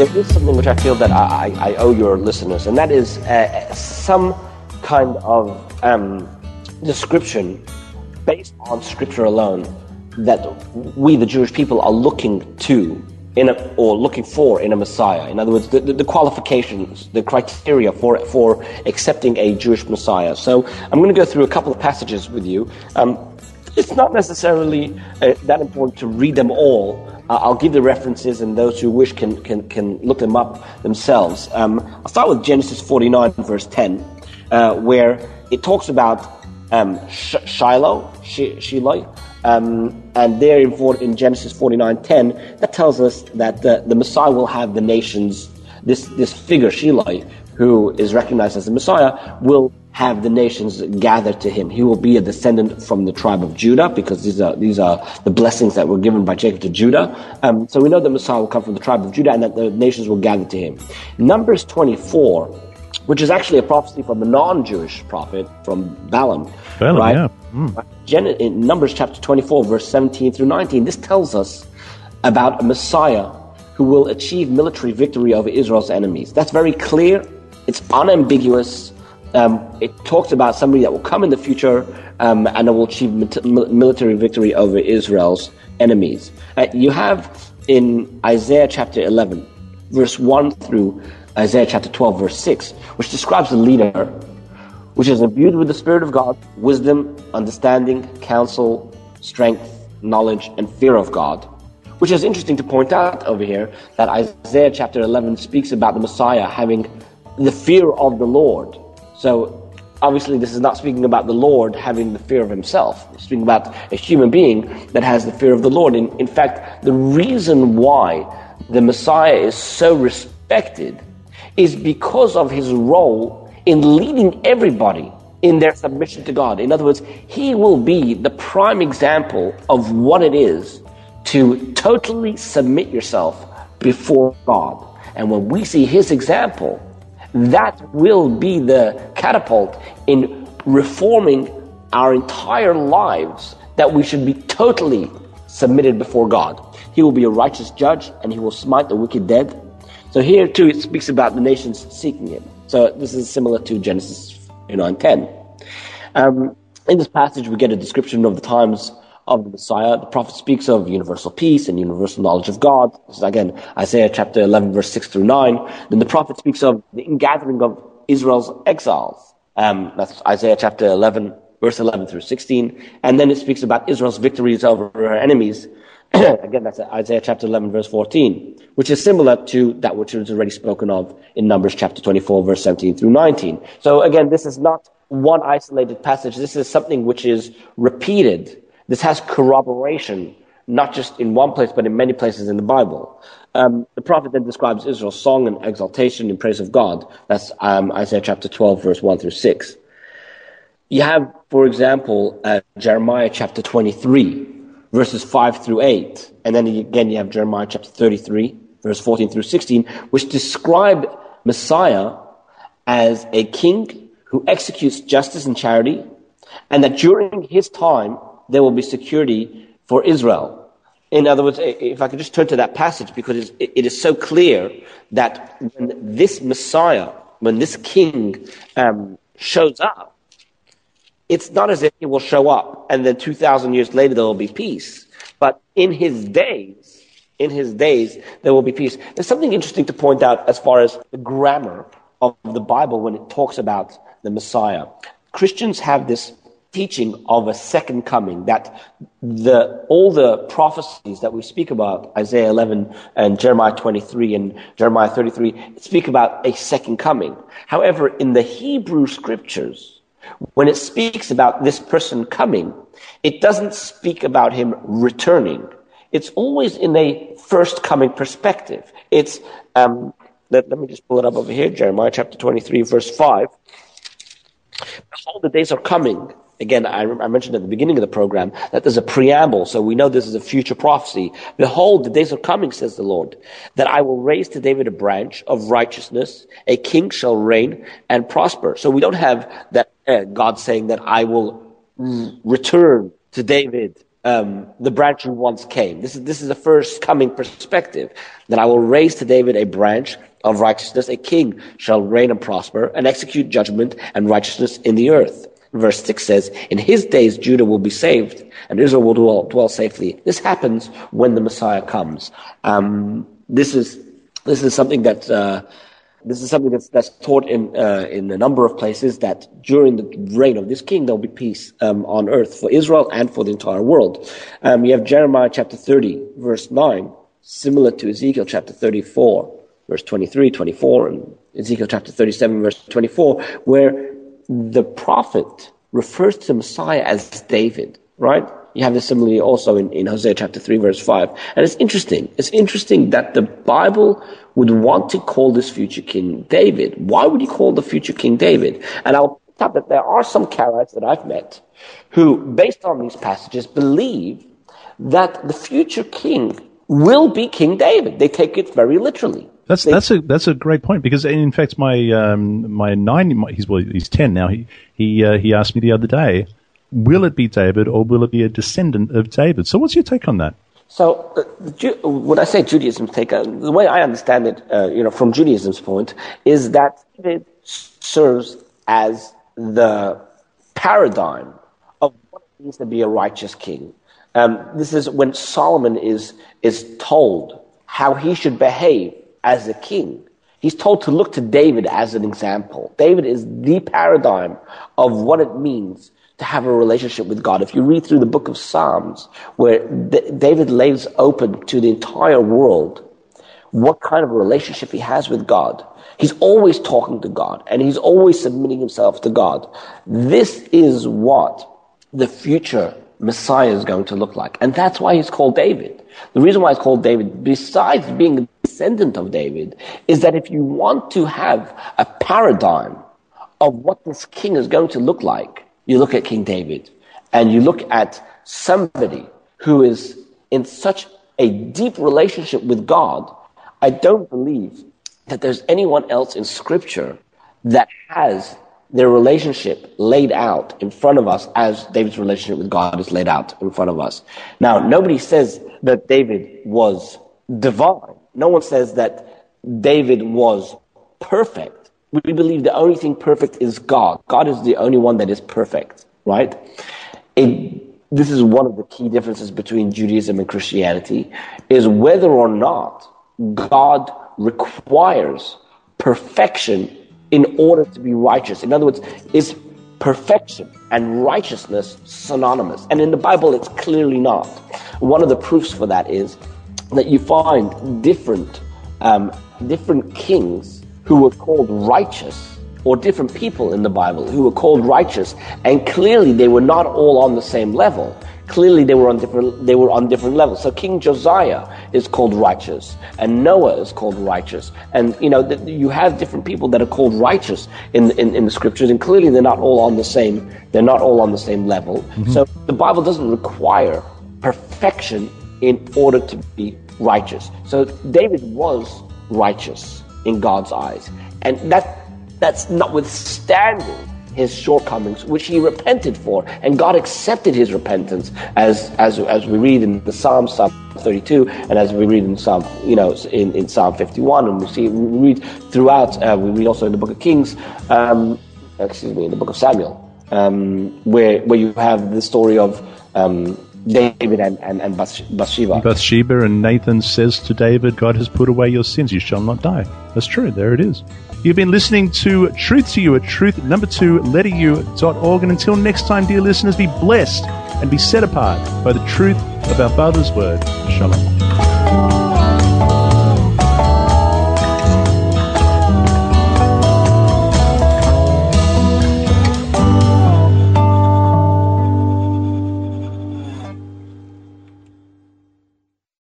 there is something which I feel that I owe your listeners, and that is some kind of description based on Scripture alone that we, the Jewish people, are looking to looking for in a Messiah. In other words, the qualifications, the criteria for accepting a Jewish Messiah. So I'm going to go through a couple of passages with you. It's not necessarily that important to read them all. I'll give the references, and those who wish can look them up themselves. I'll start with Genesis 49, verse 10, where it talks about Shiloh, and there in Genesis 49:10, that tells us that the Messiah will have the nations. This figure Shiloh, who is recognized as the Messiah, will have the nations gathered to him. He will be a descendant from the tribe of Judah, because these are the blessings that were given by Jacob to Judah. So we know the Messiah will come from the tribe of Judah, and that the nations will gather to him. Numbers 24, which is actually a prophecy from a non-Jewish prophet, from Balaam, right? Yeah. In Numbers chapter 24, verse 17 through 19, this tells us about a Messiah who will achieve military victory over Israel's enemies. That's very clear. It's unambiguous. It talks about somebody that will come in the future and that will achieve military victory over Israel's enemies. You have in Isaiah chapter 11, verse 1 through Isaiah chapter 12, verse 6, which describes a leader which is imbued with the Spirit of God, wisdom, understanding, counsel, strength, knowledge, and fear of God. Which is interesting to point out over here, that Isaiah chapter 11 speaks about the Messiah having the fear of the Lord. So obviously this is not speaking about the Lord having the fear of himself. It's speaking about a human being that has the fear of the Lord. In fact, the reason why the Messiah is so respected is because of his role in leading everybody in their submission to God. In other words, he will be the prime example of what it is to totally submit yourself before God. And when we see his example, that will be the catapult in reforming our entire lives, that we should be totally submitted before God. He will be a righteous judge, and he will smite the wicked dead. So here too it speaks about the nations seeking him. So this is similar to Genesis 9:10. In this passage we get a description of the times of the Messiah. The prophet speaks of universal peace and universal knowledge of God. This is again Isaiah chapter 11, verse 6 through 9. Then the prophet speaks of the ingathering of Israel's exiles. That's Isaiah chapter 11, verse 11 through 16. And then it speaks about Israel's victories over her enemies. Again, that's Isaiah chapter 11, verse 14, which is similar to that which was already spoken of in Numbers chapter 24, verse 17 through 19. So again, this is not one isolated passage. This is something which is repeated. This has corroboration, not just in one place, but in many places in the Bible. The prophet then describes Israel's song and exaltation in praise of God. That's Isaiah chapter 12, verse 1 through 6. You have, for example, Jeremiah chapter 23, verses 5 through 8. And then again, you have Jeremiah chapter 33, verse 14 through 16, which describe Messiah as a king who executes justice and charity, and that during his time, there will be security for Israel. In other words, if I could just turn to that passage, because it is so clear that when this Messiah, when this king shows up, it's not as if he will show up and then 2,000 years later there will be peace. But in his days, there will be peace. There's something interesting to point out as far as the grammar of the Bible when it talks about the Messiah. Christians have this teaching of a second coming, that all the prophecies that we speak about, Isaiah 11 and Jeremiah 23 and Jeremiah 33, speak about a second coming. However, in the Hebrew scriptures, when it speaks about this person coming, it doesn't speak about him returning. It's always in a first coming perspective. It's, let me just pull it up over here, Jeremiah chapter 23, verse 5. Behold, the days are coming. Again, I mentioned at the beginning of the program that there's a preamble, so we know this is a future prophecy. Behold, the days are coming, says the Lord, that I will raise to David a branch of righteousness, a king shall reign and prosper. So we don't have that God saying that I will return to David the branch who once came. This is a first coming perspective, that I will raise to David a branch of righteousness, a king shall reign and prosper and execute judgment and righteousness in the earth. Verse 6 says, in his days Judah will be saved and Israel will dwell safely. This happens when the Messiah comes. This is something that's taught in a number of places, that during the reign of this king there will be peace on earth for Israel and for the entire world. You have Jeremiah chapter 30 verse 9, similar to Ezekiel chapter 34 verse 23, 24, and Ezekiel chapter 37 verse 24, where the prophet refers to the Messiah as David, right? You have this similarly also in Hosea chapter 3 verse 5. And it's interesting. It's interesting that the Bible would want to call this future king David. Why would he call the future king David? And I'll point out that there are some Karaites that I've met who, based on these passages, believe that the future king will be King David. They take it very literally. That's a great point, because in fact he's 10 now. He asked me the other day, will it be David or will it be a descendant of David? So what's your take on that? So when I say Judaism's take, the way I understand it, from Judaism's point, is that David serves as the paradigm of what it means to be a righteous king. This is when Solomon is told how he should behave as a king. He's told to look to David as an example. David is the paradigm of what it means to have a relationship with God. If you read through the book of Psalms, where David lays open to the entire world what kind of a relationship he has with God, he's always talking to God, and he's always submitting himself to God. This is what the future Messiah is going to look like. And that's why he's called David. The reason why he's called David, besides being a descendant of David, is that if you want to have a paradigm of what this king is going to look like, you look at King David, and you look at somebody who is in such a deep relationship with God. I don't believe that there's anyone else in Scripture that has their relationship laid out in front of us as David's relationship with God is laid out in front of us. Now, nobody says that David was divine. No one says that David was perfect. We believe the only thing perfect is God. God is the only one that is perfect, right? This is one of the key differences between Judaism and Christianity, is whether or not God requires perfection in order to be righteous. In other words, is perfection and righteousness synonymous? And in the Bible, it's clearly not. One of the proofs for that is that you find different kings who were called righteous, or different people in the Bible who were called righteous, and clearly they were not all on the same level. Clearly they were on different levels. So King Josiah is called righteous, and Noah is called righteous, and you have different people that are called righteous in the scriptures, and clearly they're not all on the same level. Mm-hmm. So the Bible doesn't require perfection in order to be righteous. So David was righteous in God's eyes, and that's notwithstanding his shortcomings, which he repented for, and God accepted his repentance, as we read in the Psalm 32, and as we read in Psalm in Psalm 51, and we read throughout. We read also in the Book of Kings, in the Book of Samuel, where you have the story of David and Bathsheba. Bathsheba, and Nathan says to David, God has put away your sins, you shall not die. That's true, there it is. You've been listening to Truth to You at truth2letteru.org, and until next time, dear listeners, be blessed and be set apart by the truth of our Father's Word. Shalom.